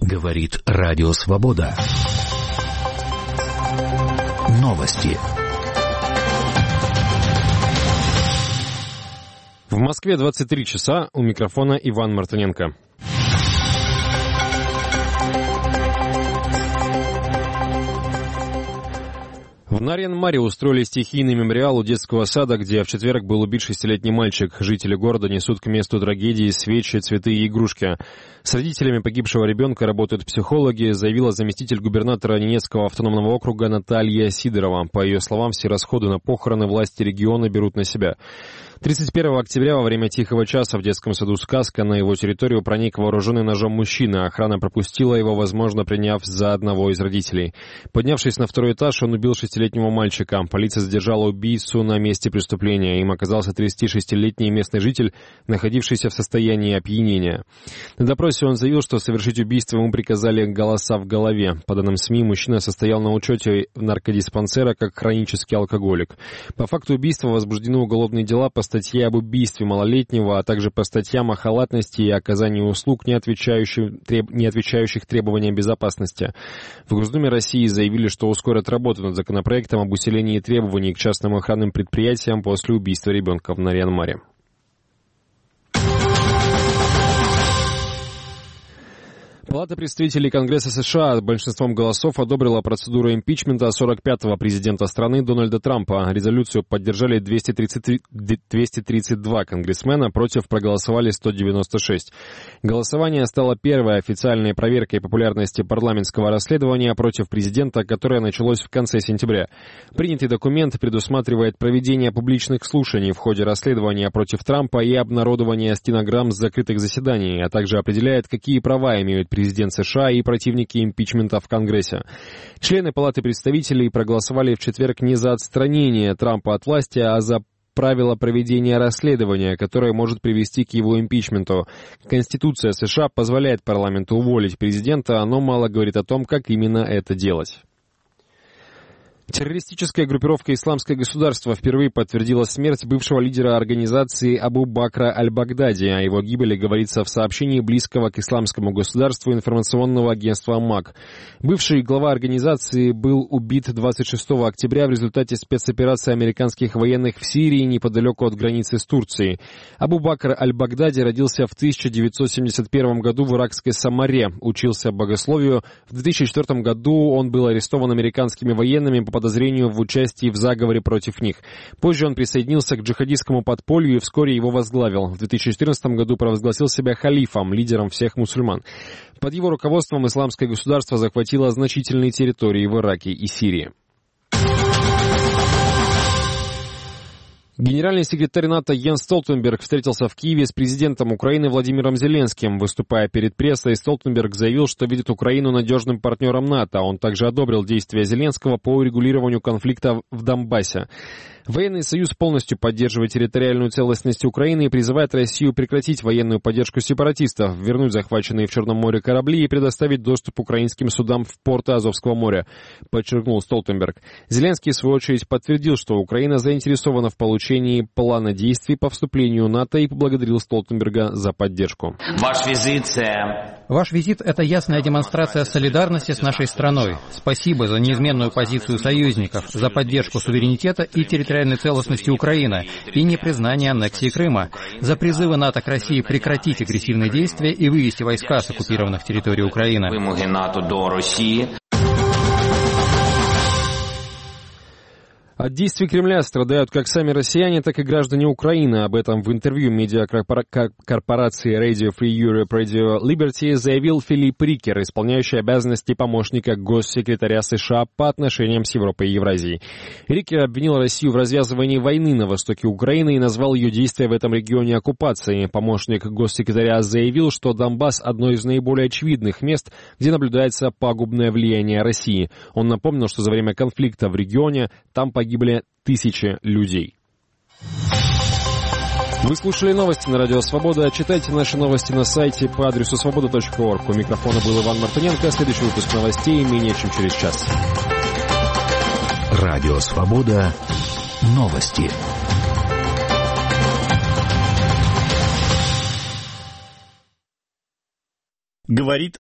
Говорит Радио Свобода. Новости. В Москве 23 часа. У микрофона Иван Мартыненко. В Нарьян-Маре устроили стихийный мемориал у детского сада, где в четверг был убит 6-летний мальчик. Жители города несут к месту трагедии свечи, цветы и игрушки. С родителями погибшего ребенка работают психологи, заявила заместитель губернатора Ненецкого автономного округа Наталья Сидорова. По ее словам, все расходы на похороны власти региона берут на себя. 31 октября во время тихого часа в детском саду «Сказка» на его территорию проник вооруженный ножом мужчина. Охрана пропустила его, возможно, приняв за одного из родителей. Поднявшись на второй этаж, он убил 6-летнего мальчика. Полиция задержала убийцу на месте преступления. Им оказался 36-летний местный житель, находившийся в состоянии опьянения. На допросе он заявил, что совершить убийство ему приказали голоса в голове. По данным СМИ, мужчина состоял на учете наркодиспансера как хронический алкоголик. По факту убийства возбуждены уголовные дела по статье об убийстве малолетнего, а также по статьям о халатности и оказании услуг, не отвечающих требованиям безопасности. В Госдуме России заявили, что ускорят работу над законопроектом об усилении требований к частным охранным предприятиям после убийства ребенка в Нарьян-Маре. Палата представителей Конгресса США большинством голосов одобрила процедуру импичмента 45-го президента страны Дональда Трампа. Резолюцию поддержали 232 конгрессмена, против проголосовали 196. Голосование стало первой официальной проверкой популярности парламентского расследования против президента, которое началось в конце сентября. Принятый документ предусматривает проведение публичных слушаний в ходе расследования против Трампа и обнародование стенограмм с закрытых заседаний, а также определяет, какие права имеют президент США и противники импичмента в Конгрессе. Члены Палаты представителей проголосовали в четверг не за отстранение Трампа от власти, а за правила проведения расследования, которое может привести к его импичменту. Конституция США позволяет парламенту уволить президента, но мало говорит о том, как именно это делать. Террористическая группировка «Исламское государство» впервые подтвердила смерть бывшего лидера организации Абу Бакра аль-Багдади. О его гибели говорится в сообщении близкого к Исламскому государству информационного агентства МАК. Бывший глава организации был убит 26 октября в результате спецоперации американских военных в Сирии неподалеку от границы с Турцией. Абу Бакр аль-Багдади родился в 1971 году в иракской Самаре, учился богословию. В 2004 году он был арестован американскими военными по подозрению в участии в заговоре против них. Позже он присоединился к джихадистскому подполью и вскоре его возглавил. В 2014 году провозгласил себя халифом, лидером всех мусульман. Под его руководством Исламское государство захватило значительные территории в Ираке и Сирии. Генеральный секретарь НАТО Йенс Столтенберг встретился в Киеве с президентом Украины Владимиром Зеленским. Выступая перед прессой, Столтенберг заявил, что видит Украину надежным партнером НАТО. Он также одобрил действия Зеленского по урегулированию конфликта в Донбассе. Военный союз полностью поддерживает территориальную целостность Украины и призывает Россию прекратить военную поддержку сепаратистов, вернуть захваченные в Черном море корабли и предоставить доступ украинским судам в порты Азовского моря, подчеркнул Столтенберг. Зеленский, в свою очередь, подтвердил, что Украина заинтересована в получении плана действий по вступлению в НАТО и поблагодарил Столтенберга за поддержку. Ваш визит – это ясная демонстрация солидарности с нашей страной. Спасибо за неизменную позицию союзников, за поддержку суверенитета и территориальной целостности Украины и непризнание аннексии Крыма, за призывы НАТО к России прекратить агрессивные действия и вывести войска с оккупированных территорий Украины. От действий Кремля страдают как сами россияне, так и граждане Украины. Об этом в интервью медиакорпорации Radio Free Europe Radio Liberty заявил Филипп Рикер, исполняющий обязанности помощника госсекретаря США по отношениям с Европой и Евразией. Рикер обвинил Россию в развязывании войны на востоке Украины и назвал ее действия в этом регионе оккупацией. Помощник госсекретаря заявил, что Донбасс – одно из наиболее очевидных мест, где наблюдается пагубное влияние России. Он напомнил, что за время конфликта в регионе там погибли тысячи людей. Вы слушали новости на Радио Свобода. Читайте наши новости на сайте по адресу svoboda.org. У микрофона был Иван Мартыненко. Следующий выпуск новостей менее чем через час. Радио Свобода. Новости. Говорит